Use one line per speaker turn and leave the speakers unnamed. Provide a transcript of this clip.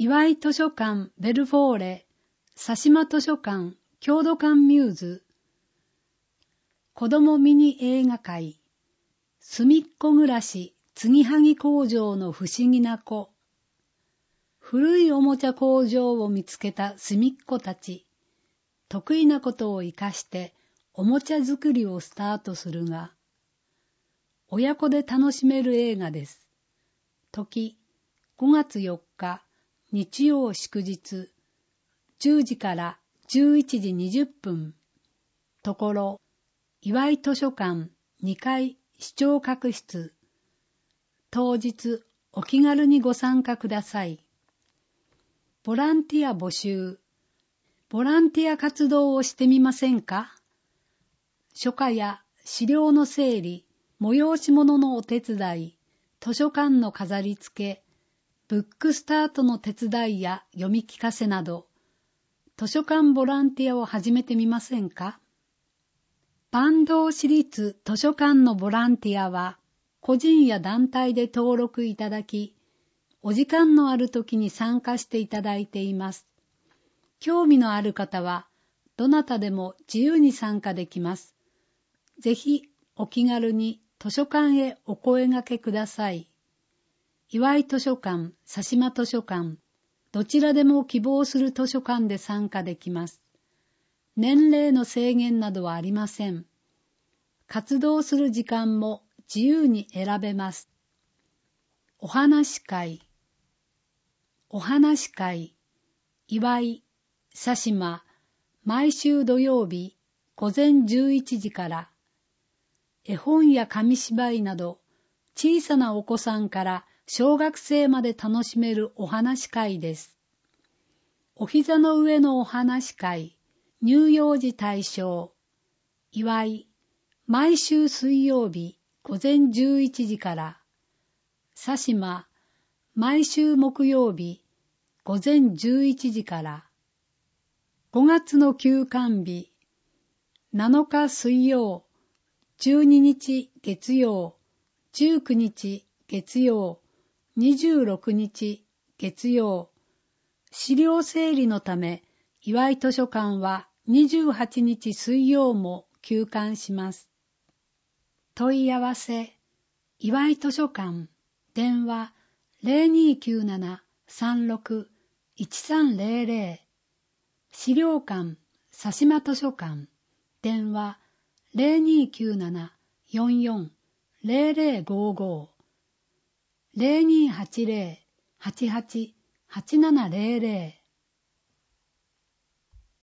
岩井図書館ベルフォーレ、佐島図書館郷土館ミューズ、子どもミニ映画会、すみっこ暮らし継ぎはぎ工場の不思議な子、古いおもちゃ工場を見つけたすみっこたち、得意なことを生かしておもちゃ作りをスタートするが、親子で楽しめる映画です。時、5月4日、日曜祝日、10時から11時20分。ところ、岩井図書館2階視聴覚室。当日、お気軽にご参加ください。ボランティア募集。ボランティア活動をしてみませんか？書家や資料の整理、催し物のお手伝い、図書館の飾り付け、ブックスタートの手伝いや読み聞かせなど、図書館ボランティアを始めてみませんか？坂東市立図書館のボランティアは、個人や団体で登録いただき、お時間のある時に参加していただいています。興味のある方は、どなたでも自由に参加できます。ぜひ、お気軽に図書館へお声掛けください。岩井図書館、佐島図書館、どちらでも希望する図書館で参加できます。年齢の制限などはありません。活動する時間も自由に選べます。お話会。お話会、岩井、佐島、毎週土曜日午前11時から、絵本や紙芝居など、小さなお子さんから小学生まで楽しめるお話会です。お膝の上のお話会、乳幼児対象、岩井、毎週水曜日午前11時から、佐島、毎週木曜日午前11時から、5月の休館日、7日水曜、12日月曜、19日月曜、26日月曜、資料整理のため、岩井図書館は28日水曜も休館します。問い合わせ、岩井図書館、電話0297-36-1300、資料館、佐島図書館、電話0297-44-0055、0280-88-8700